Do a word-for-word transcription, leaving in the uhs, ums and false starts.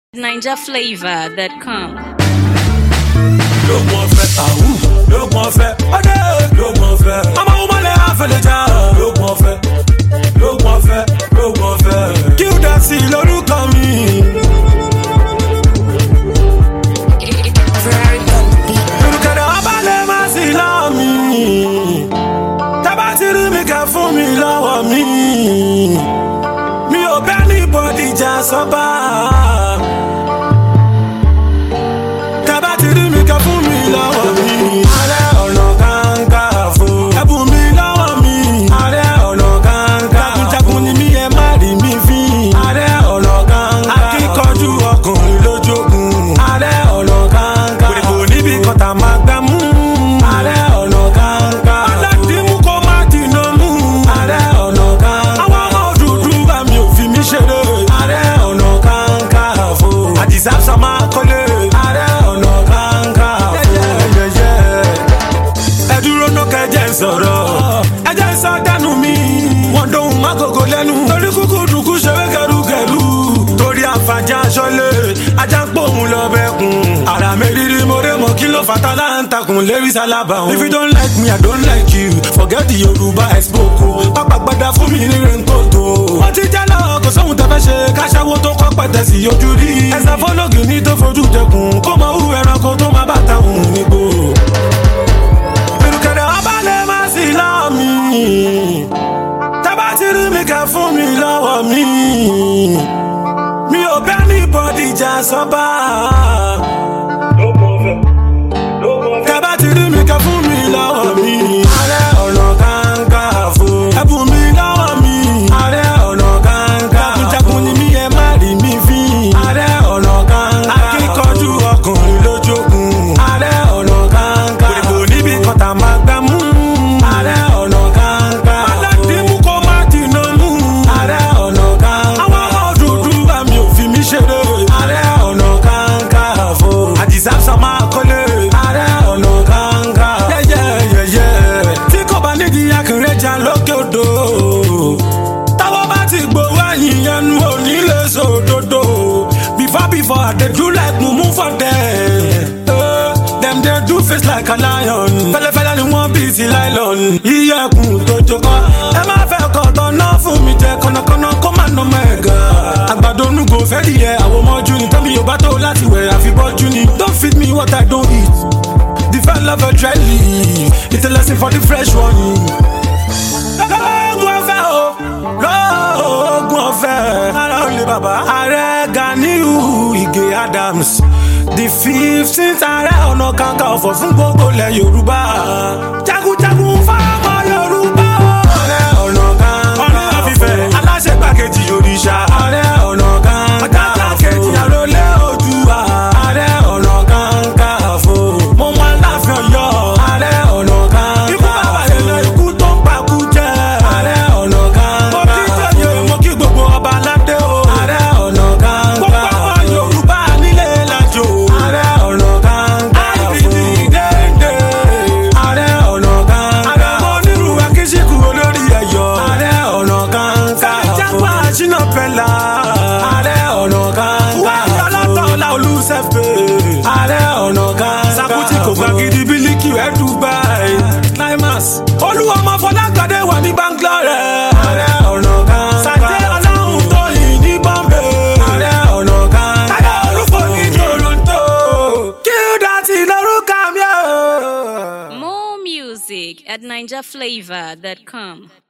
Ninja flavor that come. Look more fat, ah ooh. Look more fat, oh no. Look more fat. I'm a woman that I feel the job. Look more fat, look more fat, look more fat. Kill that seal, look at me. Look at the abale masi la mi. Tabatiri mi ka fún mi lọ́wọ́ mi. Mi ò bẹ́ anybody jà sọ́ba. Sọ̀rọ̀ ẹjẹ́ sọ dánú mi wọ́n dóhùn má gògó lẹ́nu torí kúkú dùkú ṣeré kẹrùkẹrù torí àǹfààní aṣọ́lé ajá ń pòun lọ bẹ́kùn ara mi rírí mo ré mọ́ kí ló fata láǹtakùn lérí sálábà òun. If you don't like me I don't like you forget the Yorùbá ẹ̀sìpòkò pápá gbadá fún mi ní rẹ́ńkòtò. wọ́n ti jẹ́ lọ́wọ́ kò sóhun tẹ́fẹ́ ṣe káṣáwó tó kọ́ pẹ̀tẹ́ sí ojú rí ẹ̀sà fọ́lọ́gì ní tó fojú jẹkùn kó mọ hù ẹranko tó má bàtà òun nígbò. Tabatiri mi ka fún mi lọ́wọ́ mi. Mi ò bẹ́ anybody jà sọ́ba. Tabatiri mi ka fún mi lọ́wọ́ mi. Ààrẹ ọ̀nà kakanfò. Ẹ̀bùn mi lọ́wọ́ mi. Ààrẹ ọ̀nà kakanfò. Jagunjagun ni mi ẹ má rí mi fín. Ààrẹ ọ̀nà kakanfò. Akíkanjú ọkùnrin lójókun. Ààrẹ ọ̀nà kakanfò. Kòrìkò níbi kan tá máa gbá mú. Ààrẹ ọ̀nà kakanfò. Aládìmú kò má dìnnà mú. Ààrẹ ọ̀nà kakanfò. Àwọn ọmọ dúdú bá mi ò fi mí ṣeré. Ààrẹ ọ̀nà kakanfò. Àdìsá sọ máa kọ́lé. Ààrẹ ọ̀nà kakanfò. Yẹ́yẹ́yẹ́yẹ́. Tí kò bá nídìí akínrẹ́jà lókè odò. Táwọn bá ti gbowó ẹ̀yìn ẹnu òní lè sòdodo. Before before I dey do like mumu for them. Uh, them dey do face like a lion. Fẹ́lẹ́fẹ́lẹ́ ni wọ́n bí ti nylon. Iyẹ̀kùn tó jókòó. Ẹ má fẹ́ kọ́ tọ́nà fún mi jẹ kọ́nàkọ́nà kó má nà mẹ́ga. Àgbàdo onúgo fẹ́ di ẹ àwọn ọmọjú ni. Tẹ́mi yóò bá tó láti wẹ̀ àfibọ́jú ni. Don't feed me what I don't eat. The fat lover dry leaf. It's a lesson for the fresh one. Lọ́gùn ọ̀fẹ́ o, lọ́gùn ọ̀fẹ́. Ara ò lè bàbá. Ààrẹ Ganiu Ige Adams. The fifteenth Ààrẹ Ọ̀nà Kakanfò fún gbogbo ilẹ̀ Yorùbá. Jagunjagun fáwọn Yorùbá. Ààrẹ Ọ̀nà Kakanfò. Ọ̀nà àfífẹ́. Aláṣẹ gbàkejì òrìṣà. Ààrẹ Ọ̀nà Kakanfò. Ọ̀jájá kejì àrólé Oòduà. Ààrẹ Ọ̀nà Kakanfò. Mo mọ Aláàfin Ọ̀yọ́. Ààrẹ Ọ̀nà Kakanfò. Ikú bàbá yẹn lọ ikú tó ń pakú jẹ́. Ààrẹ Ọ̀nà Kakanfò. Mo kí jẹ́yẹ mo kí gbogbo ọba aládé o. Ààrẹ Ọ̀nà Kakanfò. Gbogbo ọmọ Yorùbá nílé lájò. Ààrẹ Ọ̀nà Kakanfò. Àìbìdì dédé. Ààrẹ Ọ̀nà Kakanfò. Àdàmọ́ onírú akíṣíkù olórí ẹ̀yọ́. Ààrẹ Ọ̀nà Kakanfò. Jápa Ṣínà Pẹ́lá. Ààrẹ Ọ̀nà Kakanfò. Wáyé Ọlátọ́lá Olúṣẹ́fẹ̀. Ààrẹ Ọ̀nà Kakanfò. Sàkútì kò gbàgìdì bílíkì ẹ̀ Dubai. Climax. Olúwọmọ Fọlágbadé wà ní Bangalore. Ààrẹ Ọ̀nà Kakanfò. Sàjẹ́ Ọlọ́run tó yìí ní Bombay. Ààrẹ Ọ̀nà Kakanfò. Adé Olúfò ní Toronto. Kí ó dá sí lórúkọ mi o. More music at ninja flavor that come.